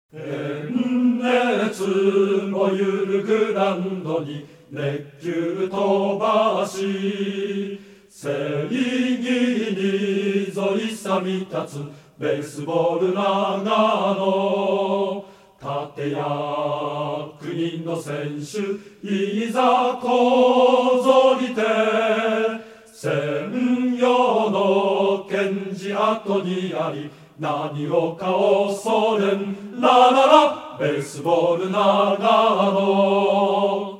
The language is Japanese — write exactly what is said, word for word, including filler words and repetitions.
炎熱もゆるグラウンドに熱球飛ばし、正義にぞいさみ立つベースボール長野。立役人の選手いざこぞりて、専用の検事後にあり、何をか恐れんラララベースボール長野。